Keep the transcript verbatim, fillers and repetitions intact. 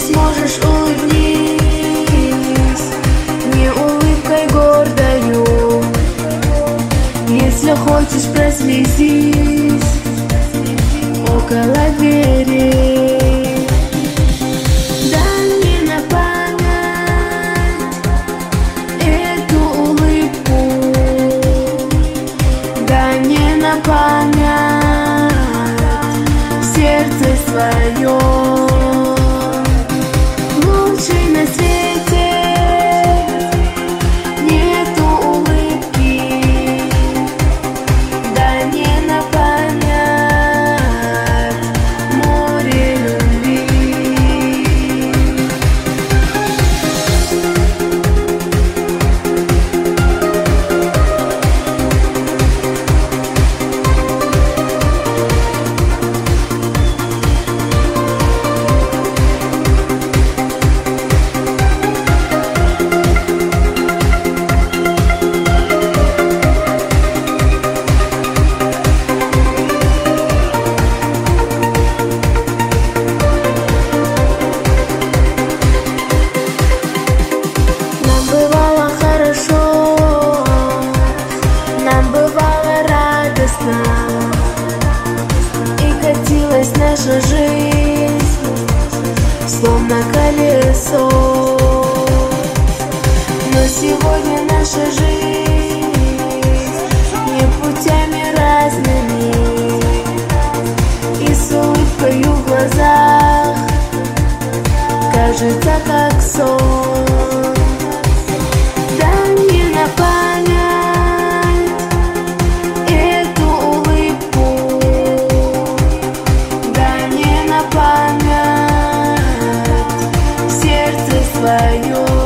сможешь, улыбнись не улыбкой гордою. Если хочешь, прослезись около двери. Дай мне на память эту улыбку, дай мне на память в сердце своем. Лучшей на свете нету улыбки, дай мне на память море любви. И катилась наша жизнь, словно колесо. Но сегодня наша жизнь не путями разными, и с улыбкою в глазах кажется как сон. Дай мне на память эту улыбку, дай мне на память в сердце своем.